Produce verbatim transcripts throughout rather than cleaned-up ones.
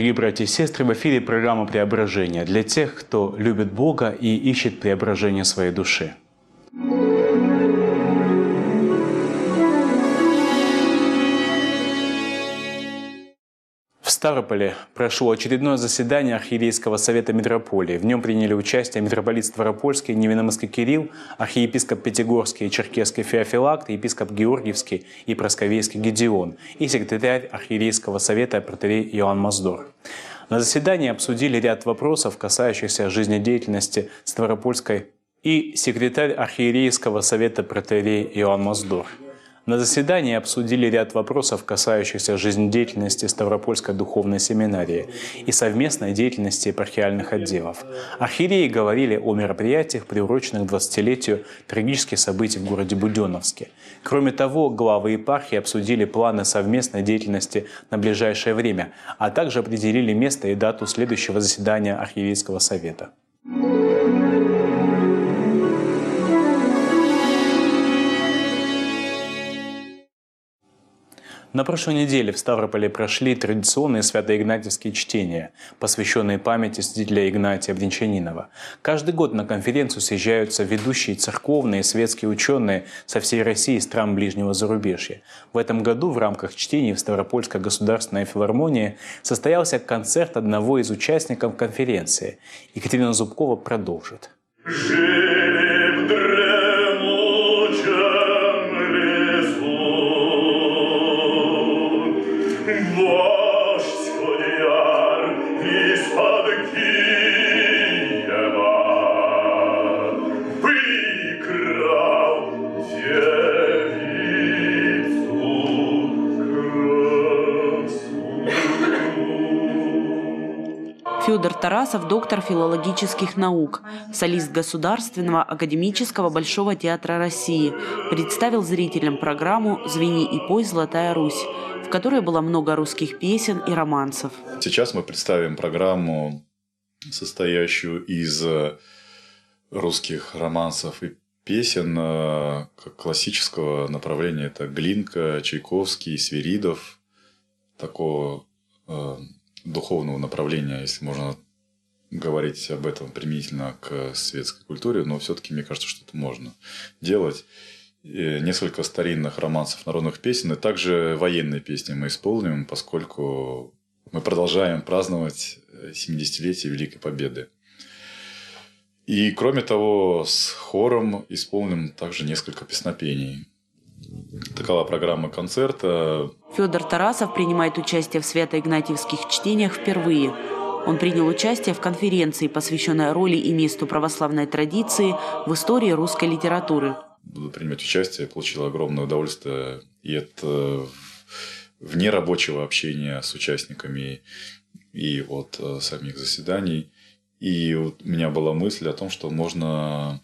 Дорогие братья и сестры, в эфире программа «Преображение» для тех, кто любит Бога и ищет преображение своей души. В Ставрополе прошло очередное заседание Архиерейского совета митрополии. В нем приняли участие митрополит Ставропольский Невинномысский Кирилл, архиепископ Пятигорский и Черкесский Феофилакт, епископ Георгиевский и Просковейский Гедеон и секретарь Архиерейского совета протоиерей Иоанн Маздор. На заседании обсудили ряд вопросов, касающихся жизнедеятельности Ставропольской, и секретарь Архиерейского совета протоиерей Иоанн Маздор. На заседании обсудили ряд вопросов, касающихся жизнедеятельности Ставропольской духовной семинарии и совместной деятельности епархиальных отделов. Архиереи говорили о мероприятиях, приуроченных к двадцатилетию трагических событий в городе Буденновске. Кроме того, главы епархии обсудили планы совместной деятельности на ближайшее время, а также определили место и дату следующего заседания Архиерейского совета. На прошлой неделе в Ставрополе прошли традиционные свято-игнатьевские чтения, посвященные памяти святителя Игнатия Бринчанинова. Каждый год на конференцию съезжаются ведущие церковные и светские ученые со всей России и стран ближнего зарубежья. В этом году в рамках чтений в Ставропольской государственной филармонии состоялся концерт одного из участников конференции. Екатерина Зубкова продолжит. Федор Тарасов – доктор филологических наук, солист Государственного академического Большого театра России, представил зрителям программу «Звени и пой, Золотая Русь», в которой было много русских песен и романсов. Сейчас мы представим программу, состоящую из русских романсов и песен как классического направления. Это Глинка, Чайковский, Свиридов, такого духовного направления, если можно говорить об этом применительно к светской культуре, но все-таки мне кажется, что это можно делать. И несколько старинных романсов, народных песен, и также военные песни мы исполним, поскольку мы продолжаем праздновать семидесятилетие Великой Победы. И кроме того, с хором исполним также несколько песнопений. Такова программа концерта. Федор Тарасов принимает участие в свято-игнатьевских чтениях впервые. Он принял участие в конференции, посвященной роли и месту православной традиции в истории русской литературы. Буду принимать участие, получил огромное удовольствие и от внерабочего общения с участниками, и от самих заседаний. И у меня была мысль о том, что можно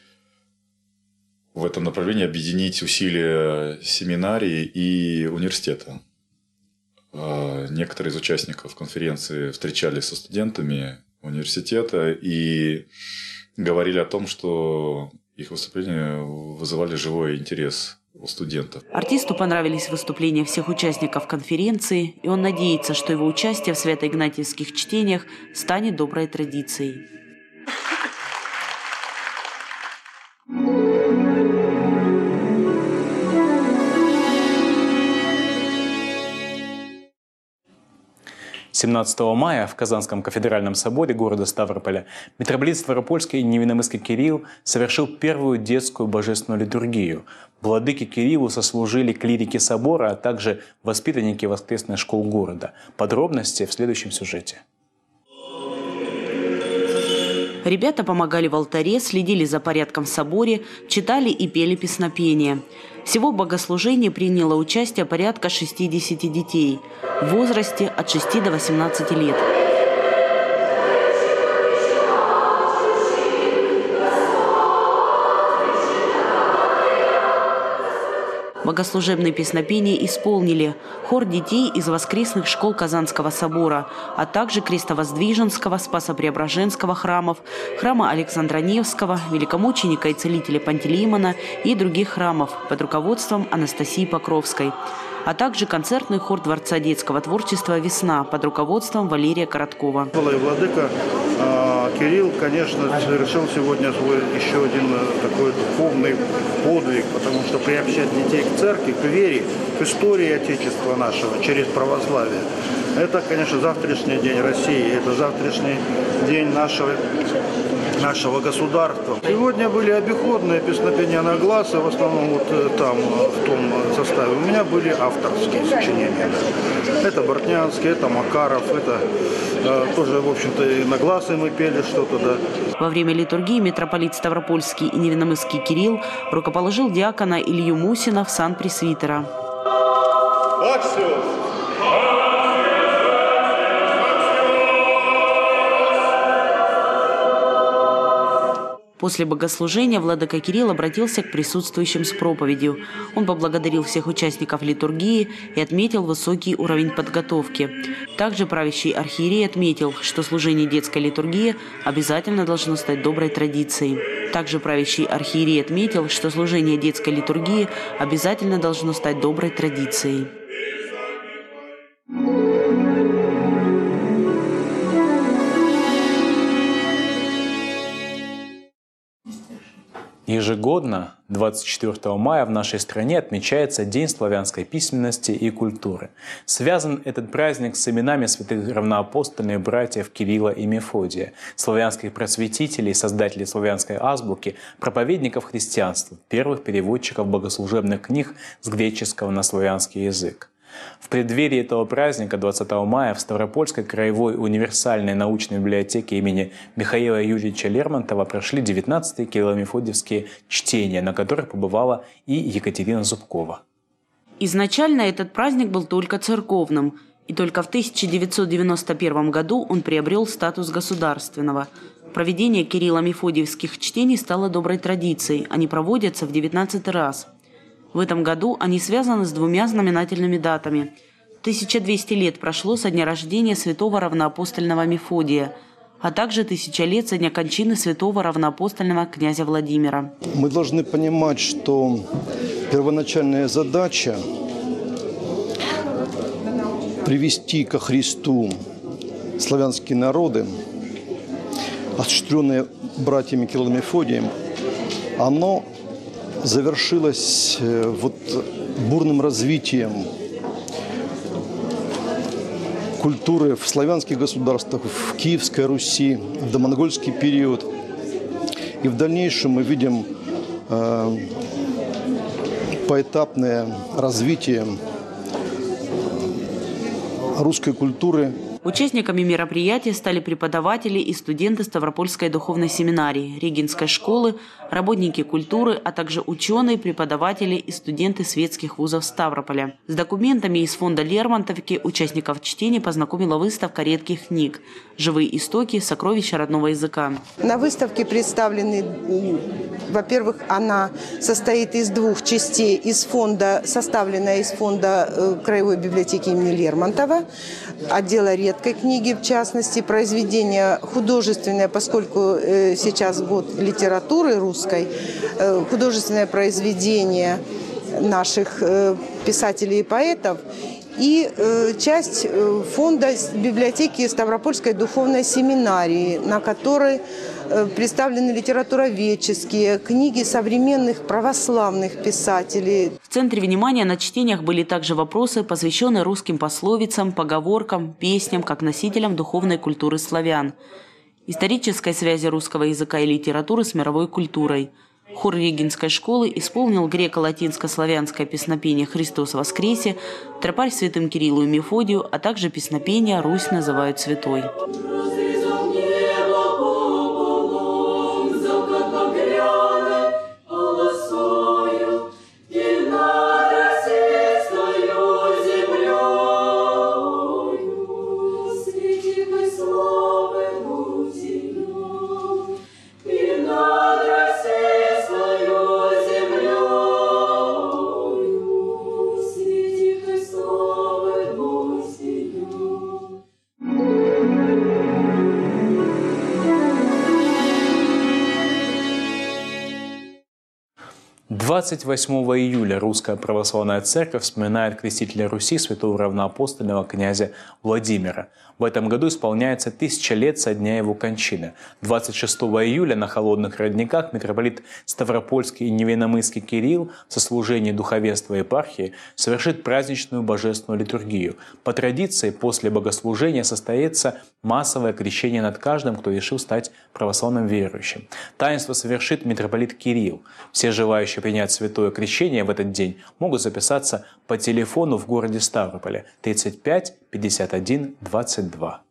в этом направлении объединить усилия семинарии и университета. Некоторые из участников конференции встречались со студентами университета и говорили о том, что их выступления вызывали живой интерес у студентов. Артисту понравились выступления всех участников конференции, и он надеется, что его участие в свято-игнатьевских чтениях станет доброй традицией. семнадцатого мая в Казанском кафедральном соборе города Ставрополя митрополит Ставропольский Невинномысский Кирилл совершил первую детскую божественную литургию. Владыке Кириллу сослужили клирики собора, а также воспитанники воскресных школ города. Подробности в следующем сюжете. Ребята помогали в алтаре, следили за порядком в соборе, читали и пели песнопения. Всего в богослужении приняло участие порядка шестидесяти детей в возрасте от шести до восемнадцати лет. Богослужебные песнопения исполнили хор детей из воскресных школ Казанского собора, а также Крестовоздвиженского, Спасо-Преображенского храмов, храма Александра Невского, великомученика и целителя Пантелеймона и других храмов под руководством Анастасии Покровской, а также концертный хор Дворца детского творчества «Весна» под руководством Валерия Короткова. Владыка Кирилл, конечно, совершил сегодня свой еще один такой духовный подвиг, потому что приобщать детей к церкви, к вере, к истории Отечества нашего через православие. Это, конечно, завтрашний день России, это завтрашний день нашего, нашего государства. Сегодня были обиходные песнопения на глаз, и в основном вот там, в том составе. У меня были авторские сочинения. Это Бортнянский, это Макаров, это э, тоже, в общем-то, и на глаз и мы пели что-то, да. Во время литургии митрополит Ставропольский и Невинномысский Кирилл рукоположил диакона Илью Мусина в сан пресвитера. После богослужения владыка Кирилл обратился к присутствующим с проповедью. Он поблагодарил всех участников литургии и отметил высокий уровень подготовки. Также правящий архиерей отметил, что служение детской литургии обязательно должно стать доброй традицией. Также правящий архиерей отметил, что служение детской литургии обязательно должно стать доброй традицией. Ежегодно двадцать четвёртого мая в нашей стране отмечается День славянской письменности и культуры. Связан этот праздник с именами святых равноапостольных братьев Кирилла и Мефодия, славянских просветителей, создателей славянской азбуки, проповедников христианства, первых переводчиков богослужебных книг с греческого на славянский язык. В преддверии этого праздника двадцатого мая в Ставропольской краевой универсальной научной библиотеке имени Михаила Юрьевича Лермонтова прошли девятнадцатые кирилло-мефодиевские чтения, на которых побывала и Екатерина Зубкова. Изначально этот праздник был только церковным, и только в тысяча девятьсот девяносто первом году он приобрел статус государственного. Проведение кирилло-мефодиевских чтений стало доброй традицией, они проводятся в девятнадцатый раз. В этом году они связаны с двумя знаменательными датами. тысяча двести лет прошло со дня рождения святого равноапостольного Мефодия, а также тысяча лет со дня кончины святого равноапостольного князя Владимира. Мы должны понимать, что первоначальная задача привести ко Христу славянские народы, осуществленные братьями Кириллом и Мефодием, оно завершилось вот бурным развитием культуры в славянских государствах, в Киевской Руси, в домонгольский период. И в дальнейшем мы видим э, поэтапное развитие русской культуры. Участниками мероприятия стали преподаватели и студенты Ставропольской духовной семинарии, Регинской школы, работники культуры, а также ученые, преподаватели и студенты светских вузов Ставрополя. С документами из фонда Лермонтовки участников чтения познакомила выставка редких книг «Живые истоки. Сокровища родного языка». На выставке представлены, во-первых, она состоит из двух частей, из фонда, составленная из фонда Краевой библиотеки имени Лермонтова, отдела редкой книги, в частности, произведения художественное, поскольку сейчас год литературы русской, художественное произведение наших писателей и поэтов, и часть фонда библиотеки Ставропольской духовной семинарии, на которой представлены литературоведческие книги современных православных писателей. В центре внимания на чтениях были также вопросы, посвященные русским пословицам, поговоркам, песням, как носителям духовной культуры славян, исторической связи русского языка и литературы с мировой культурой. Хор Регинской школы исполнил греко-латинско-славянское песнопение «Христос воскресе», тропарь святым Кириллу и Мефодию, а также песнопение «Русь называют святой». двадцать восьмого июля Русская Православная Церковь вспоминает крестителя Руси святого равноапостольного князя Владимира. В этом году исполняется тысяча лет со дня его кончины. двадцать шестого июля на Холодных Родниках митрополит Ставропольский и Невинномысский Кирилл в сослужении духовенства епархии совершит праздничную божественную литургию. По традиции, после богослужения состоится массовое крещение над каждым, кто решил стать православным верующим. Таинство совершит митрополит Кирилл. Все желающие принять святое крещение в этот день могут записаться по телефону в городе Ставрополе тридцать пять пятьдесят один двадцать два.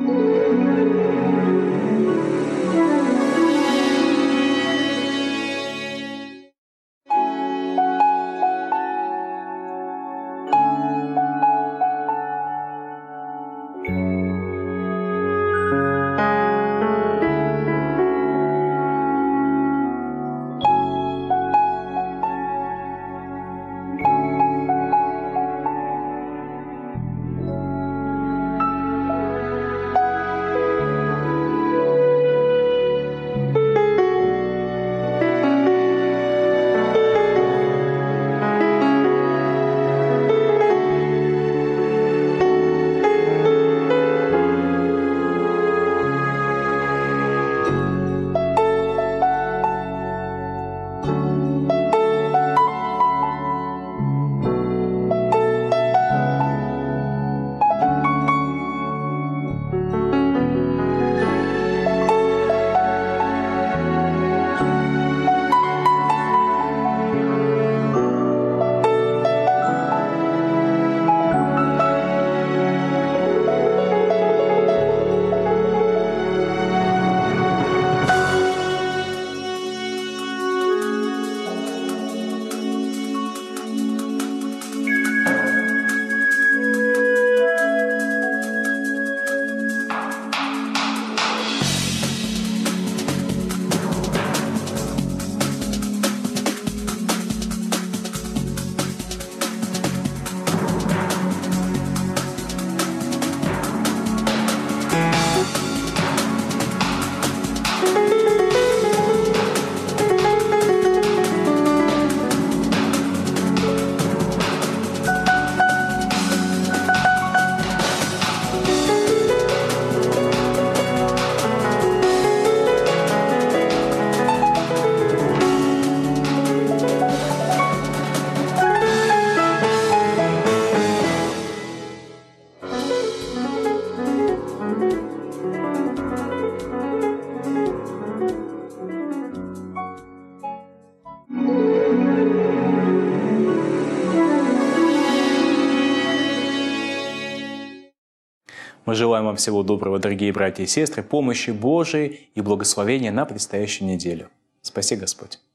Мы желаем вам всего доброго, дорогие братья и сестры, помощи Божией и благословения на предстоящую неделю. Спаси Господь!